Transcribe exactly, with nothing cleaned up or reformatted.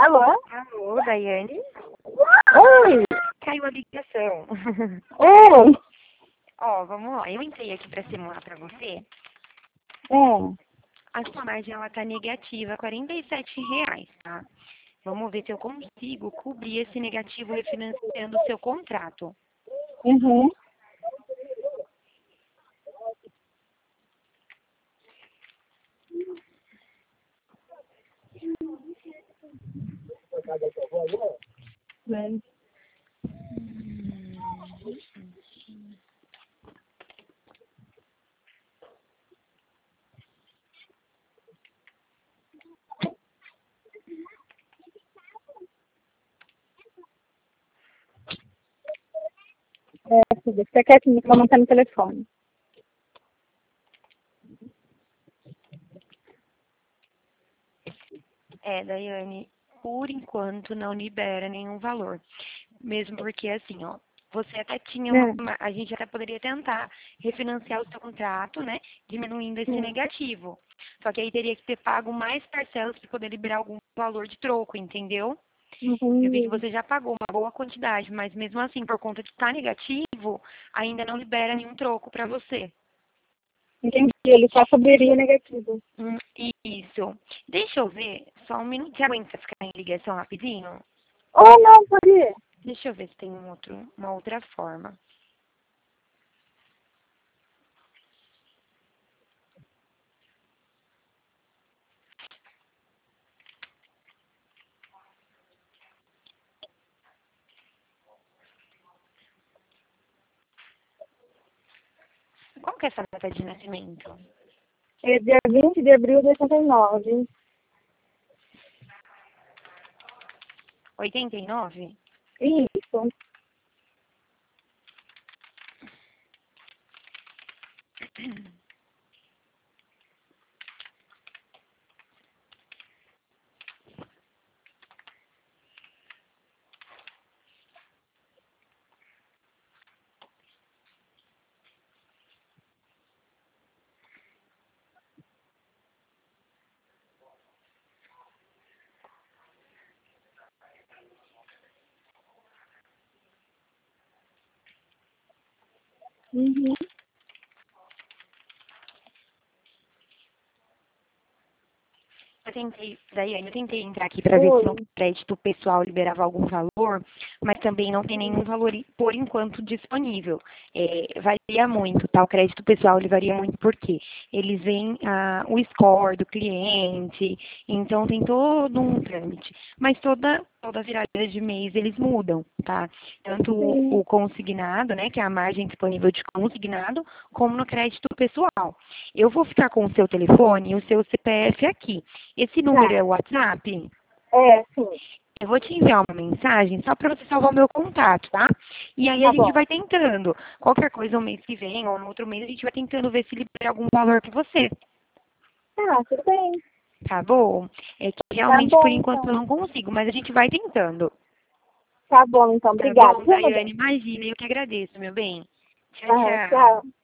Alô? Alô, Daiane? Oi! Caiu a ligação. Oi! Ó, vamos lá. Eu entrei aqui pra simular pra você. É. A sua margem, ela tá negativa, quarenta e sete reais, tá? Vamos ver se eu consigo cobrir esse negativo refinanciando o seu contrato. Uhum. Bem. É, filha, fica quietinho que eu vou montar no telefone. É, Daiane, por enquanto não libera nenhum valor. Mesmo porque, assim, ó, você até tinha uma. É. uma- A gente até poderia tentar refinanciar o seu contrato, né? Diminuindo esse Sim. negativo. Só que aí teria que ter pago mais parcelas para poder liberar algum valor de troco, entendeu? Eu vi que Uhum. você já pagou uma boa quantidade, mas mesmo assim, por conta de estar negativo, ainda não libera nenhum troco para você. Entendi, ele só cobriria negativo. Hum, isso. Deixa eu ver, só um minuto. Você aguenta ficar em ligação rapidinho? Ou não, pode ir. Deixa eu ver se tem um outro, uma outra forma. Qual que é essa data de nascimento? É dia vinte de abril de oitenta e nove. oitenta e nove? Isso. Uhum. Eu tentei, Daiane, eu tentei entrar aqui para ver se no Oi. crédito pessoal liberava algum valor, mas também não tem nenhum valor i- por enquanto disponível. É, varia muito, tá? O crédito pessoal ele varia muito porque eles veem ah, o score do cliente, então tem todo um trâmite. Mas toda, toda virada de mês eles mudam, tá? Tanto o, Sim. o consignado, né, que é a margem disponível de consignado, como no crédito pessoal. Eu vou ficar com o seu telefone e o seu C P F aqui. Esse número Tá. é o WhatsApp? É, sim. Eu vou te enviar uma mensagem só para você salvar o meu contato, tá? E aí a Tá gente bom. vai tentando. Qualquer coisa, no mês que vem ou no outro mês, a gente vai tentando ver se libera algum valor para você, Tá, tudo bem. tá bom? É que Tá realmente, por bom, enquanto, eu então. não consigo, mas a gente vai tentando. Tá bom, então. Tá Obrigada, bom, viu, mulher? Daiane? Imagina, eu que agradeço, meu bem. Tchau, Ah, tchau. tchau.